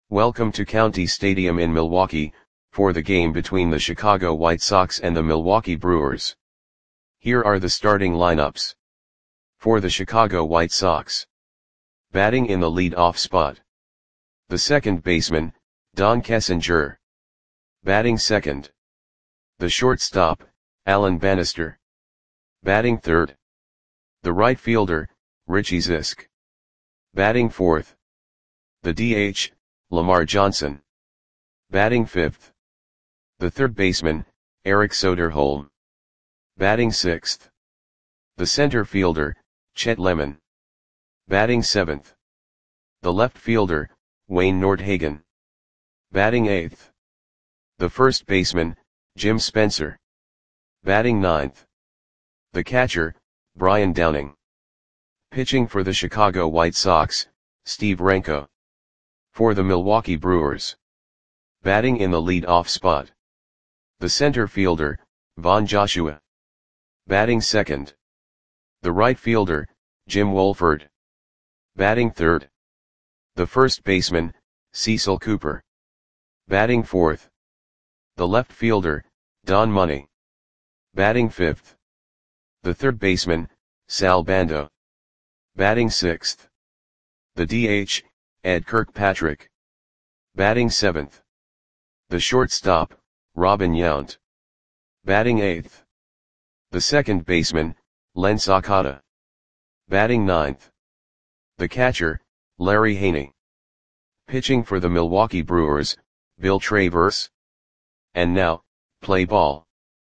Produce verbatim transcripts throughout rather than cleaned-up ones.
Welcome to County Stadium in Milwaukee, for the game between the Chicago White Sox and the Milwaukee Brewers. Here are the starting lineups. For the Chicago White Sox. Batting in the lead-off spot. The second baseman, Don Kessinger. Batting second. The shortstop, Alan Bannister. Batting third. The right fielder, Richie Zisk. Batting fourth. The D H, Lamar Johnson. Batting fifth. The third baseman, Eric Soderholm. Batting sixth. The center fielder, Chet Lemon. Batting seventh. The left fielder, Wayne Nordhagen. Batting eighth. The first baseman, Jim Spencer. Batting ninth. The catcher, Brian Downing. Pitching for the Chicago White Sox, Steve Renko. For the Milwaukee Brewers. Batting in the lead-off spot. The center fielder, Von Joshua. Batting second. The right fielder, Jim Wolford. Batting third. The first baseman, Cecil Cooper. Batting fourth. The left fielder, Don Money. Batting fifth. The third baseman, Sal Bando. Batting sixth. The D H, Ed Kirkpatrick. Batting seventh. The shortstop, Robin Yount. Batting eighth. The second baseman, Len Sakata. Batting ninth. The catcher, Larry Haney. Pitching for the Milwaukee Brewers, Bill Travers. And now, play ball.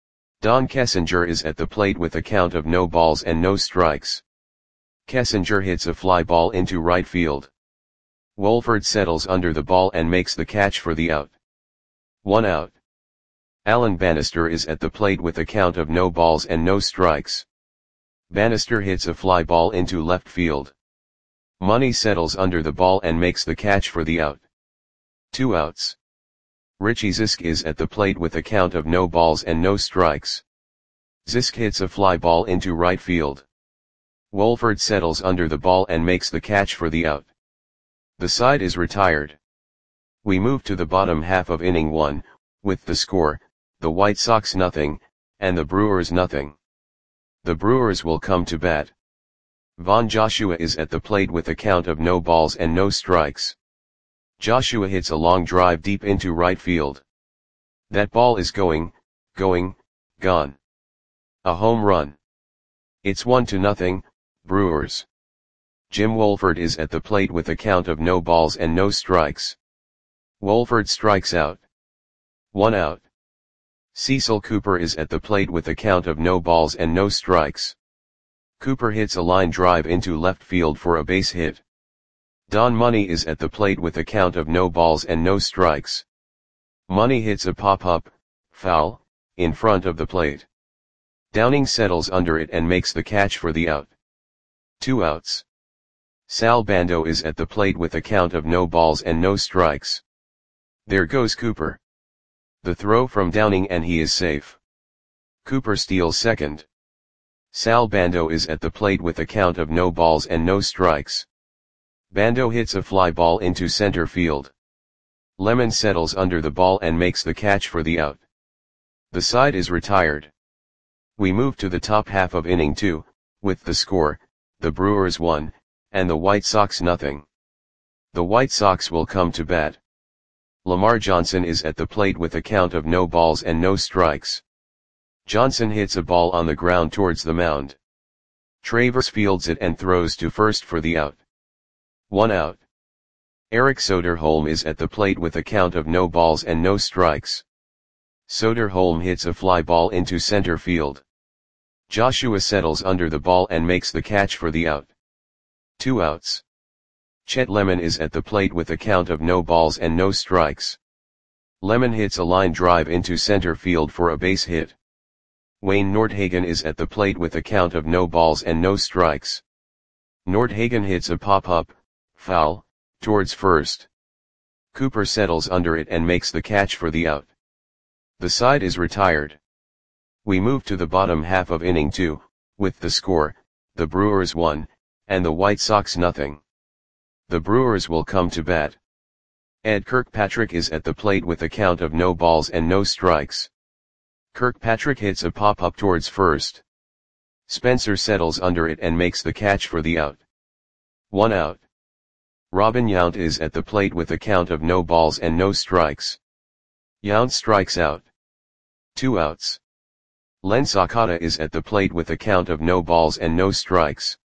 Don Kessinger is at the plate with a count of no balls and no strikes. Kessinger hits a fly ball into right field. Wolford settles under the ball and makes the catch for the out. One out. Alan Bannister is at the plate with a count of no balls and no strikes. Bannister hits a fly ball into left field. Money settles under the ball and makes the catch for the out. Two outs. Richie Zisk is at the plate with a count of no balls and no strikes. Zisk hits a fly ball into right field. Wolford settles under the ball and makes the catch for the out. The side is retired. We move to the bottom half of inning one, with the score, the White Sox nothing, and the Brewers nothing. The Brewers will come to bat. Von Joshua is at the plate with a count of no balls and no strikes. Joshua hits a long drive deep into right field. That ball is going, going, gone. A home run. It's one to nothing, Brewers. Jim Wolford is at the plate with a count of no balls and no strikes. Wolford strikes out. One out. Cecil Cooper is at the plate with a count of no balls and no strikes. Cooper hits a line drive into left field for a base hit. Don Money is at the plate with a count of no balls and no strikes. Money hits a pop-up, foul, in front of the plate. Downing settles under it and makes the catch for the out. Two outs. Sal Bando is at the plate with a count of no balls and no strikes. There goes Cooper. The throw from Downing and he is safe. Cooper steals second. Sal Bando is at the plate with a count of no balls and no strikes. Bando hits a fly ball into center field. Lemon settles under the ball and makes the catch for the out. The side is retired. We move to the top half of inning two, with the score, the Brewers one, and the White Sox nothing. The White Sox will come to bat. Lamar Johnson is at the plate with a count of no balls and no strikes. Johnson hits a ball on the ground towards the mound. Travers fields it and throws to first for the out. One out. Eric Soderholm is at the plate with a count of no balls and no strikes. Soderholm hits a fly ball into center field. Joshua settles under the ball and makes the catch for the out. Two outs. Chet Lemon is at the plate with a count of no balls and no strikes. Lemon hits a line drive into center field for a base hit. Wayne Nordhagen is at the plate with a count of no balls and no strikes. Nordhagen hits a pop-up, foul, towards first. Cooper settles under it and makes the catch for the out. The side is retired. We move to the bottom half of inning two, with the score, the Brewers one, and the White Sox nothing. The Brewers will come to bat. Ed Kirkpatrick is at the plate with a count of no balls and no strikes. Kirkpatrick hits a pop-up towards first. Spencer settles under it and makes the catch for the out. One out. Robin Yount is at the plate with a count of no balls and no strikes. Yount strikes out. Two outs. Len Sakata is at the plate with a count of no balls and no strikes.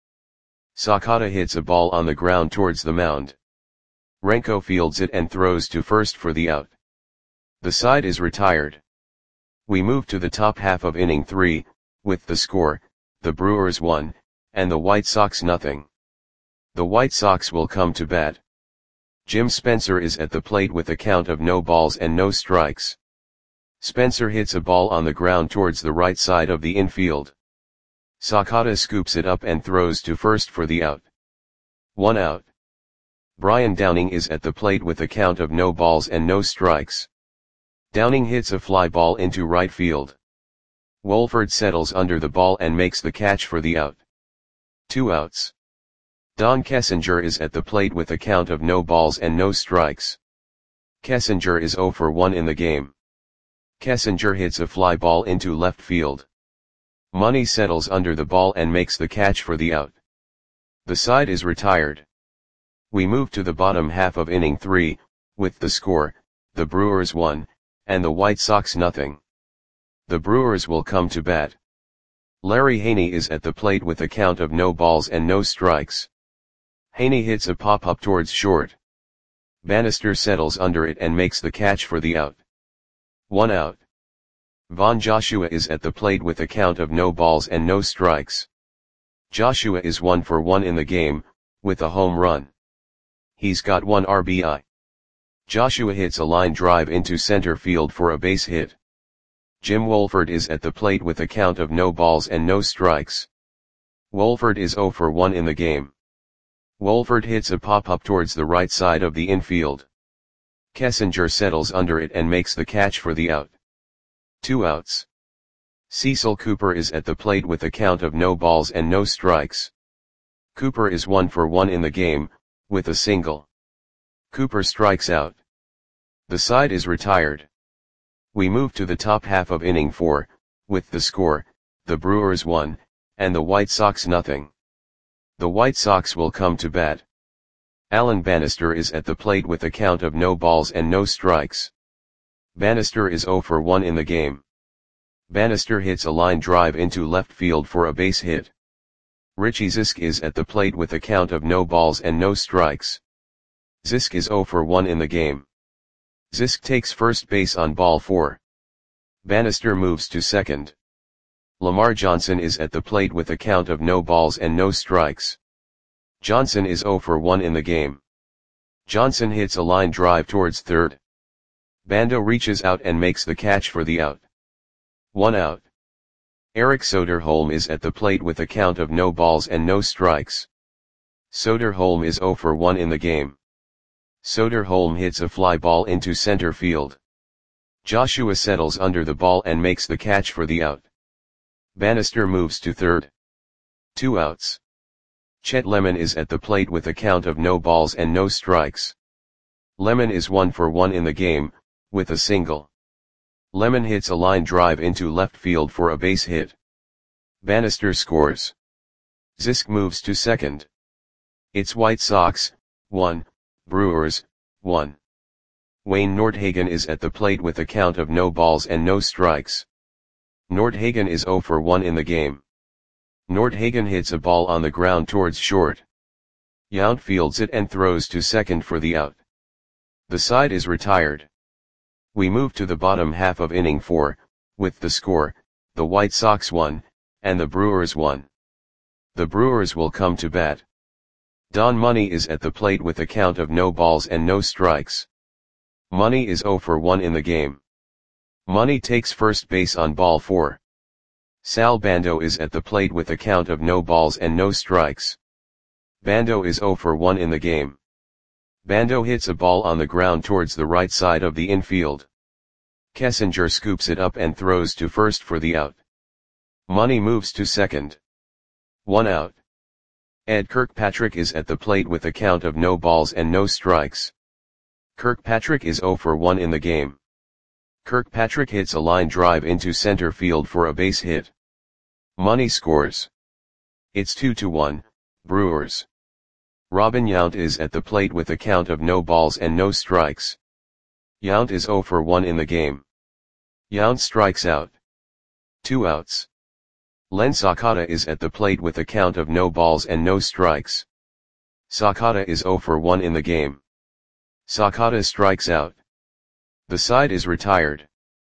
Sakata hits a ball on the ground towards the mound. Renko fields it and throws to first for the out. The side is retired. We move to the top half of inning three, with the score, the Brewers one, and the White Sox nothing. The White Sox will come to bat. Jim Spencer is at the plate with a count of no balls and no strikes. Spencer hits a ball on the ground towards the right side of the infield. Sakata scoops it up and throws to first for the out. One out. Brian Downing is at the plate with a count of no balls and no strikes. Downing hits a fly ball into right field. Wolford settles under the ball and makes the catch for the out. Two outs. Don Kessinger is at the plate with a count of no balls and no strikes. Kessinger is oh for one in the game. Kessinger hits a fly ball into left field. Money settles under the ball and makes the catch for the out. The side is retired. We move to the bottom half of inning three, with the score, the Brewers one, and the White Sox nothing. The Brewers will come to bat. Larry Haney is at the plate with a count of no balls and no strikes. Haney hits a pop-up towards short. Bannister settles under it and makes the catch for the out. One out. Von Joshua is at the plate with a count of no balls and no strikes. Joshua is one for one in the game, with a home run. He's got one R B I. Joshua hits a line drive into center field for a base hit. Jim Wolford is at the plate with a count of no balls and no strikes. Wolford is oh for one in the game. Wolford hits a pop-up towards the right side of the infield. Kessinger settles under it and makes the catch for the out. Two outs. Cecil Cooper is at the plate with a count of no balls and no strikes. Cooper is one for one in the game, with a single. Cooper strikes out. The side is retired. We move to the top half of inning four, with the score, the Brewers one, and the White Sox nothing. The White Sox will come to bat. Alan Bannister is at the plate with a count of no balls and no strikes. Bannister is oh for one in the game. Bannister hits a line drive into left field for a base hit. Richie Zisk is at the plate with a count of no balls and no strikes. Zisk is oh for one in the game. Zisk takes first base on ball four. Bannister moves to second. Lamar Johnson is at the plate with a count of no balls and no strikes. Johnson is oh for one in the game. Johnson hits a line drive towards third. Bando reaches out and makes the catch for the out. One out. Eric Soderholm is at the plate with a count of no balls and no strikes. Soderholm is oh for one in the game. Soderholm hits a fly ball into center field. Joshua settles under the ball and makes the catch for the out. Bannister moves to third. Two outs. Chet Lemon is at the plate with a count of no balls and no strikes. Lemon is one for one in the game, with a single. Lemon hits a line drive into left field for a base hit. Bannister scores. Zisk moves to second. It's White Sox, one, Brewers, one. Wayne Nordhagen is at the plate with a count of no balls and no strikes. Nordhagen is oh for one in the game. Nordhagen hits a ball on the ground towards short. Yount fields it and throws to second for the out. The side is retired. We move to the bottom half of inning four, with the score, the White Sox one, and the Brewers one. The Brewers will come to bat. Don Money is at the plate with a count of no balls and no strikes. Money is oh for one in the game. Money takes first base on ball four. Sal Bando is at the plate with a count of no balls and no strikes. Bando is oh for one in the game. Bando hits a ball on the ground towards the right side of the infield. Kessinger scoops it up and throws to first for the out. Money moves to second. One out. Ed Kirkpatrick is at the plate with a count of no balls and no strikes. Kirkpatrick is zero for one in the game. Kirkpatrick hits a line drive into center field for a base hit. Money scores. It's two to one, Brewers. Robin Yount is at the plate with a count of no balls and no strikes. Yount is zero for one in the game. Yount strikes out. Two outs. Len Sakata is at the plate with a count of no balls and no strikes. Sakata is zero for one in the game. Sakata strikes out. The side is retired.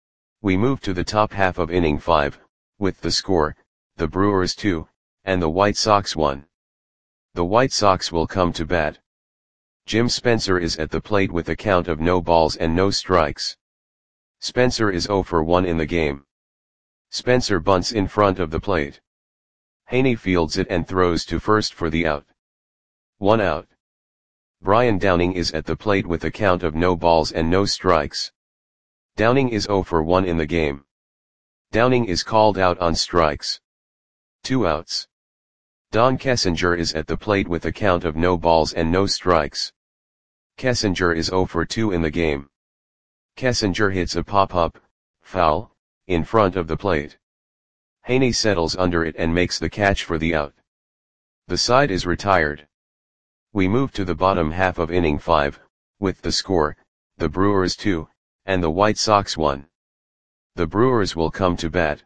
We move to the top half of inning five, with the score, the Brewers two, and the White Sox one. The White Sox will come to bat. Jim Spencer is at the plate with a count of no balls and no strikes. Spencer is zero for one in the game. Spencer bunts in front of the plate. Haney fields it and throws to first for the out. One out. Brian Downing is at the plate with a count of no balls and no strikes. Downing is zero for one in the game. Downing is called out on strikes. Two outs. Don Kessinger is at the plate with a count of no balls and no strikes. Kessinger is zero for two in the game. Kessinger hits a pop-up, foul, in front of the plate. Haney settles under it and makes the catch for the out. The side is retired. We move to the bottom half of inning five, with the score, the Brewers two, and the White Sox one. The Brewers will come to bat.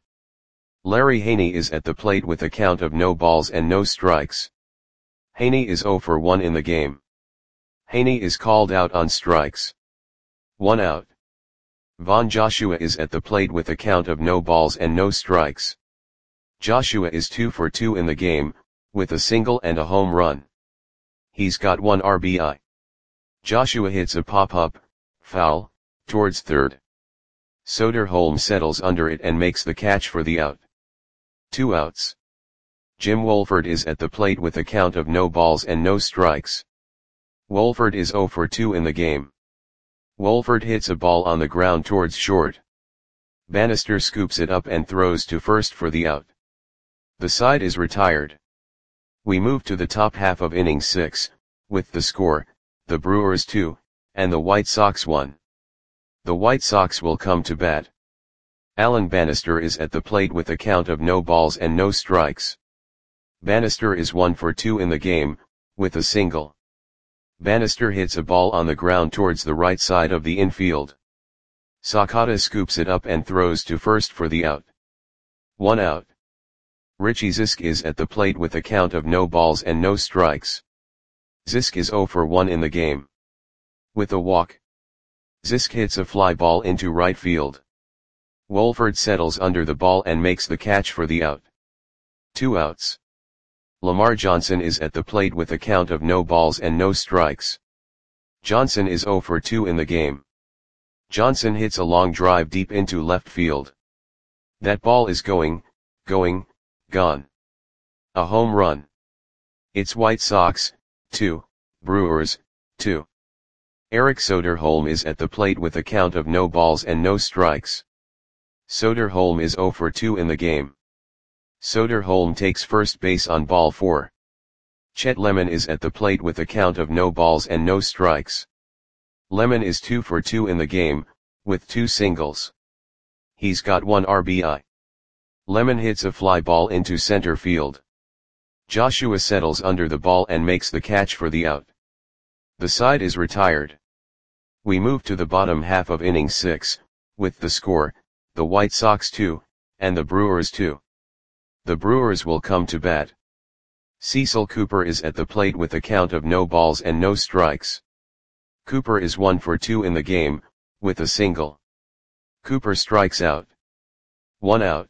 Larry Haney is at the plate with a count of no balls and no strikes. Haney is zero for one in the game. Haney is called out on strikes. One out. Von Joshua is at the plate with a count of no balls and no strikes. Joshua is two for two in the game, with a single and a home run. He's got one R B I. Joshua hits a pop-up, foul, towards third. Soderholm settles under it and makes the catch for the out. Two outs. Jim Wolford is at the plate with a count of no balls and no strikes. Wolford is zero for two in the game. Wolford hits a ball on the ground towards short. Bannister scoops it up and throws to first for the out. The side is retired. We move to the top half of inning six, with the score, the Brewers two, and the White Sox one. The White Sox will come to bat. Alan Bannister is at the plate with a count of no balls and no strikes. Bannister is one for two in the game, with a single. Bannister hits a ball on the ground towards the right side of the infield. Sakata scoops it up and throws to first for the out. One out. Richie Zisk is at the plate with a count of no balls and no strikes. Zisk is zero for one in the game. With a walk. Zisk hits a fly ball into right field. Wolford settles under the ball and makes the catch for the out. Two outs. Lamar Johnson is at the plate with a count of no balls and no strikes. Johnson is zero for two in the game. Johnson hits a long drive deep into left field. That ball is going, going, gone. A home run. It's White Sox, two, Brewers, two. Eric Soderholm is at the plate with a count of no balls and no strikes. Soderholm is zero for two in the game. Soderholm takes first base on ball four. Chet Lemon is at the plate with a count of no balls and no strikes. Lemon is two for two in the game, with two singles. He's got one R B I. Lemon hits a fly ball into center field. Joshua settles under the ball and makes the catch for the out. The side is retired. We move to the bottom half of inning six, with the score, the White Sox two, and the Brewers two. The Brewers will come to bat. Cecil Cooper is at the plate with a count of no balls and no strikes. Cooper is one for two in the game, with a single. Cooper strikes out. One out.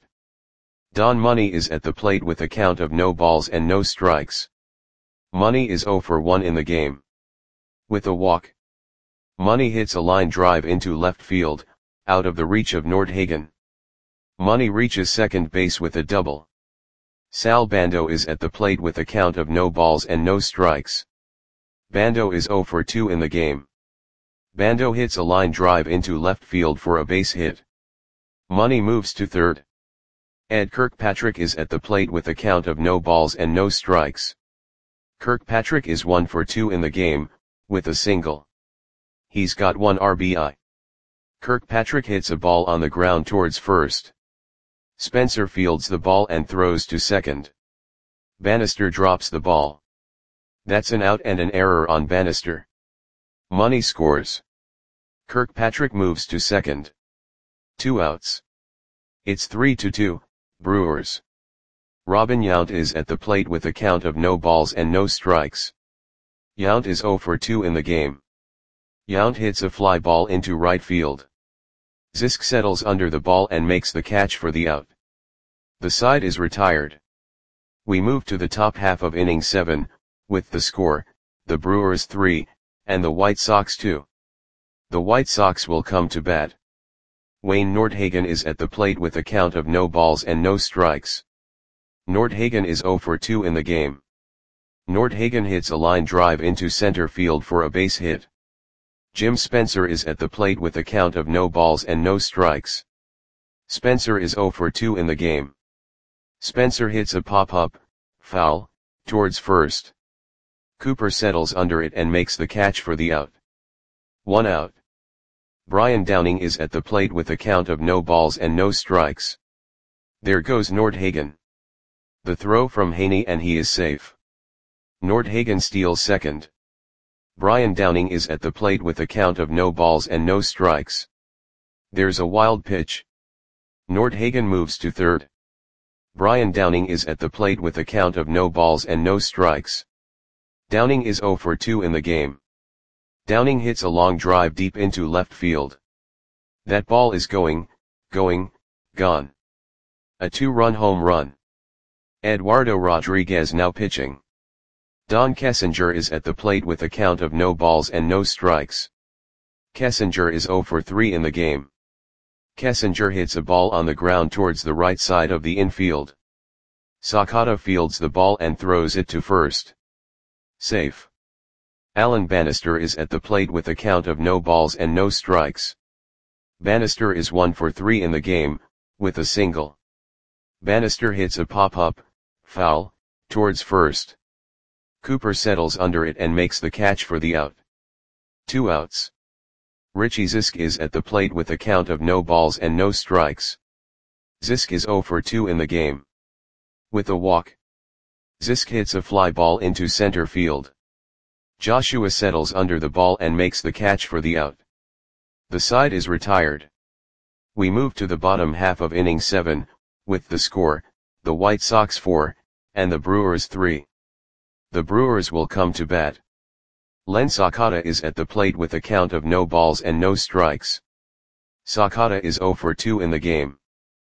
Don Money is at the plate with a count of no balls and no strikes. Money is zero for one in the game. With a walk. Money hits a line drive into left field, out of the reach of Nordhagen. Money reaches second base with a double. Sal Bando is at the plate with a count of no balls and no strikes. Bando is zero for two in the game. Bando hits a line drive into left field for a base hit. Money moves to third. Ed Kirkpatrick is at the plate with a count of no balls and no strikes. Kirkpatrick is one for two in the game, with a single. He's got one R B I. Kirkpatrick hits a ball on the ground towards first. Spencer fields the ball and throws to second. Bannister drops the ball. That's an out and an error on Bannister. Money scores. Kirkpatrick moves to second. Two outs. It's three to two, Brewers. Robin Yount is at the plate with a count of no balls and no strikes. Yount is oh for two in the game. Yount hits a fly ball into right field. Zisk settles under the ball and makes the catch for the out. The side is retired. We move to the top half of inning seven, with the score, the Brewers three, and the White Sox two. The White Sox will come to bat. Wayne Nordhagen is at the plate with a count of no balls and no strikes. Nordhagen is oh for two in the game. Nordhagen hits a line drive into center field for a base hit. Jim Spencer is at the plate with a count of no balls and no strikes. Spencer is oh for two in the game. Spencer hits a pop-up, foul, towards first. Cooper settles under it and makes the catch for the out. One out. Brian Downing is at the plate with a count of no balls and no strikes. There goes Nordhagen. The throw from Haney and he is safe. Nordhagen steals second. Brian Downing is at the plate with a count of no balls and no strikes. There's a wild pitch. Nordhagen moves to third. Brian Downing is at the plate with a count of no balls and no strikes. Downing is oh for two in the game. Downing hits a long drive deep into left field. That ball is going, going, gone. A two-run home run. Eduardo Rodriguez now pitching. Don Kessinger is at the plate with a count of no balls and no strikes. Kessinger is oh for three in the game. Kessinger hits a ball on the ground towards the right side of the infield. Sakata fields the ball and throws it to first. Safe. Alan Bannister is at the plate with a count of no balls and no strikes. Bannister is one for three in the game, with a single. Bannister hits a pop-up, foul, towards first. Cooper settles under it and makes the catch for the out. Two outs. Richie Zisk is at the plate with a count of no balls and no strikes. Zisk is oh for two in the game. With a walk. Zisk hits a fly ball into center field. Joshua settles under the ball and makes the catch for the out. The side is retired. We move to the bottom half of inning seven, with the score, the White Sox four, and the Brewers three. The Brewers will come to bat. Len Sakata is at the plate with a count of no balls and no strikes. Sakata is oh for two in the game.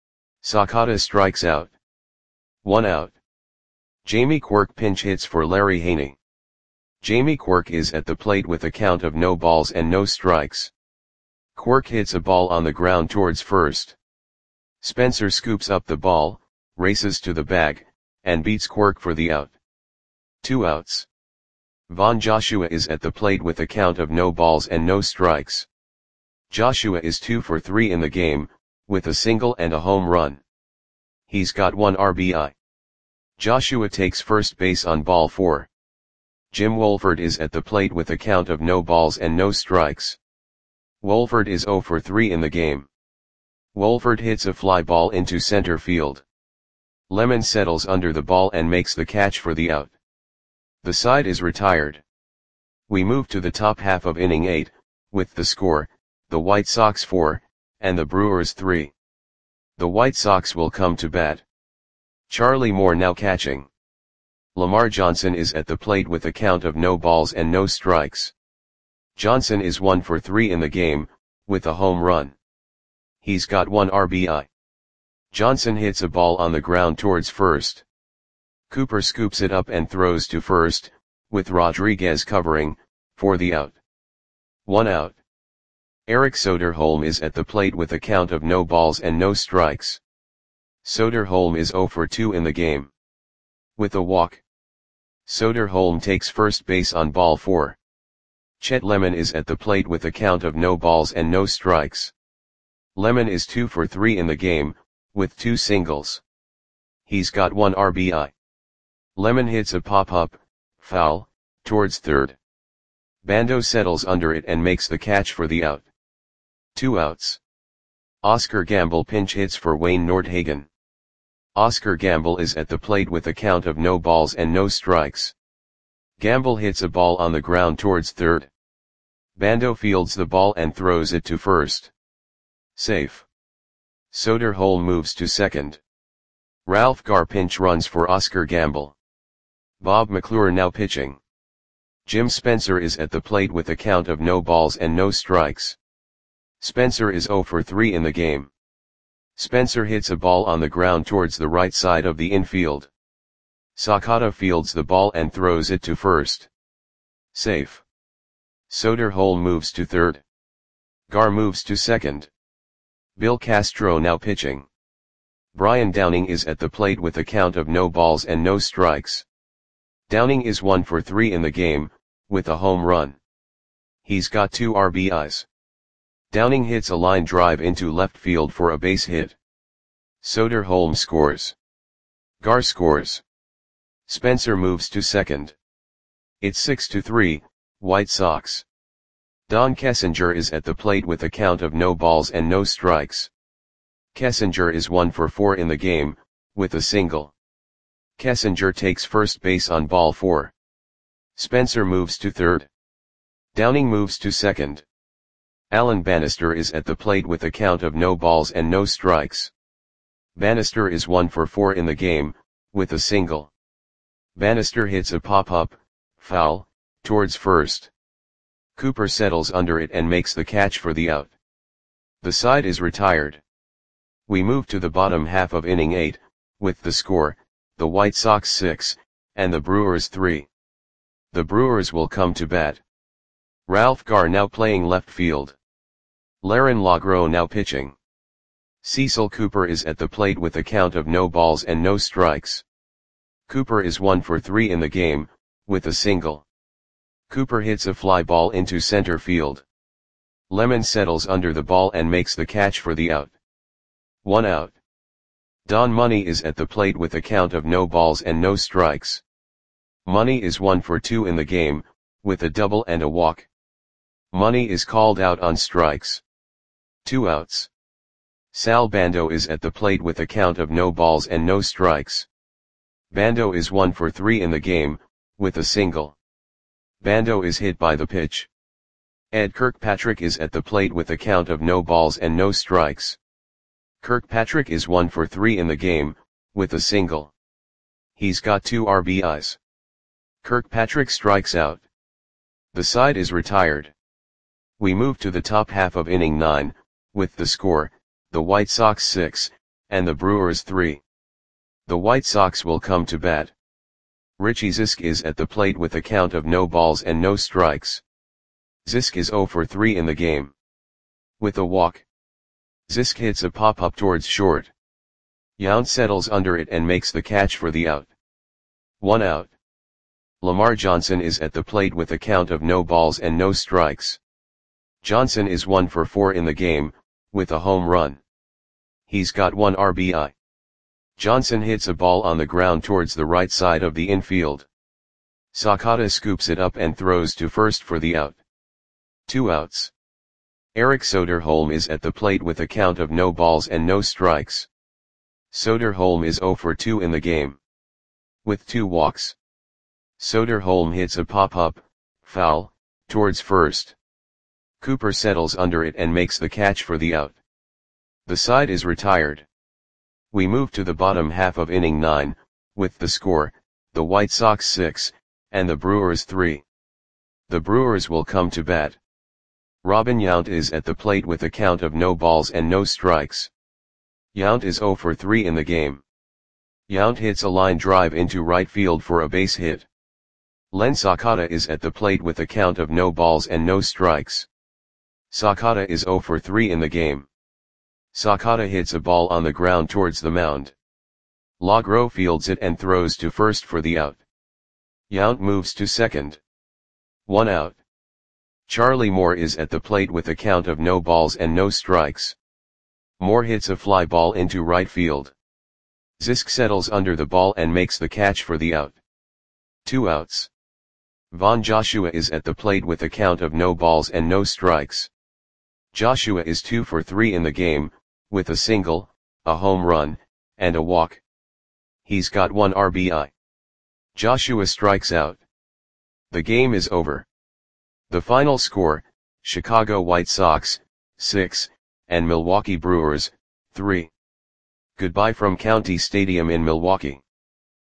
Sakata strikes out. One out. Jamie Quirk pinch hits for Larry Haney. Jamie Quirk is at the plate with a count of no balls and no strikes. Quirk hits a ball on the ground towards first. Spencer scoops up the ball, races to the bag, and beats Quirk for the out. Two outs. Von Joshua is at the plate with a count of no balls and no strikes. Joshua is two for three in the game, with a single and a home run. He's got one R B I. Joshua takes first base on ball four. Jim Wolford is at the plate with a count of no balls and no strikes. Wolford is oh for three in the game. Wolford hits a fly ball into center field. Lemon settles under the ball and makes the catch for the out. The side is retired. We move to the top half of inning eight, with the score, the White Sox four, and the Brewers three. The White Sox will come to bat. Charlie Moore now catching. Lamar Johnson is at the plate with a count of no balls and no strikes. Johnson is one for three in the game, with a home run. He's got one R B I. Johnson hits a ball on the ground towards first. Cooper scoops it up and throws to first, with Rodriguez covering, for the out. One out. Eric Soderholm is at the plate with a count of no balls and no strikes. Soderholm is oh for two in the game. With a walk. Soderholm takes first base on ball four. Chet Lemon is at the plate with a count of no balls and no strikes. Lemon is two for three in the game, with two singles. He's got one R B I. Lemon hits a pop-up, foul, towards third. Bando settles under it and makes the catch for the out. Two outs. Oscar Gamble pinch hits for Wayne Nordhagen. Oscar Gamble is at the plate with a count of no balls and no strikes. Gamble hits a ball on the ground towards third. Bando fields the ball and throws it to first. Safe. Soderholm moves to second. Ralph Garr pinch runs for Oscar Gamble. Bob McClure now pitching. Jim Spencer is at the plate with a count of no balls and no strikes. Spencer is oh for three in the game. Spencer hits a ball on the ground towards the right side of the infield. Sakata fields the ball and throws it to first. Safe. Soderholm moves to third. Garr moves to second. Bill Castro now pitching. Brian Downing is at the plate with a count of no balls and no strikes. Downing is one for three in the game, with a home run. He's got two R B Is. Downing hits a line drive into left field for a base hit. Soderholm scores. Garr scores. Spencer moves to second. It's six to three, White Sox. Don Kessinger is at the plate with a count of no balls and no strikes. Kessinger is one for four in the game, with a single. Kessinger takes first base on ball four. Spencer moves to third. Downing moves to second. Alan Bannister is at the plate with a count of no balls and no strikes. Bannister is one for four in the game, with a single. Bannister hits a pop-up, foul, towards first. Cooper settles under it and makes the catch for the out. The side is retired. We move to the bottom half of inning eight, with the score, the White Sox six, and the Brewers three. The Brewers will come to bat. Ralph Garr now playing left field. Laren Lagro now pitching. Cecil Cooper is at the plate with a count of no balls and no strikes. Cooper is one for three in the game, with a single. Cooper hits a fly ball into center field. Lemon settles under the ball and makes the catch for the out. One out. Don Money is at the plate with a count of no balls and no strikes. Money is one for two in the game, with a double and a walk. Money is called out on strikes. Two outs. Sal Bando is at the plate with a count of no balls and no strikes. Bando is one for three in the game, with a single. Bando is hit by the pitch. Ed Kirkpatrick is at the plate with a count of no balls and no strikes. Kirkpatrick is one for three in the game, with a single. He's got two R B Is. Kirkpatrick strikes out. The side is retired. We move to the top half of inning nine, with the score, the White Sox six, and the Brewers three. The White Sox will come to bat. Richie Zisk is at the plate with a count of no balls and no strikes. Zisk is oh for three in the game. With a walk. Zisk hits a pop-up towards short. Yount settles under it and makes the catch for the out. One out. Lamar Johnson is at the plate with a count of no balls and no strikes. Johnson is one for four in the game, with a home run. He's got one R B I. Johnson hits a ball on the ground towards the right side of the infield. Sakata scoops it up and throws to first for the out. Two outs. Eric Soderholm is at the plate with a count of no balls and no strikes. Soderholm is oh for two in the game. With two walks. Soderholm hits a pop-up, foul, towards first. Cooper settles under it and makes the catch for the out. The side is retired. We move to the bottom half of inning nine, with the score, the White Sox six, and the Brewers three. The Brewers will come to bat. Robin Yount is at the plate with a count of no balls and no strikes. Yount is oh for three in the game. Yount hits a line drive into right field for a base hit. Len Sakata is at the plate with a count of no balls and no strikes. Sakata is oh for three in the game. Sakata hits a ball on the ground towards the mound. Lagro fields it and throws to first for the out. Yount moves to second. One out. Charlie Moore is at the plate with a count of no balls and no strikes. Moore hits a fly ball into right field. Zisk settles under the ball and makes the catch for the out. Two outs. Von Joshua is at the plate with a count of no balls and no strikes. Joshua is two for three in the game, with a single, a home run, and a walk. He's got one R B I. Joshua strikes out. The game is over. The final score, Chicago White Sox, six, and Milwaukee Brewers, three. Goodbye from County Stadium in Milwaukee.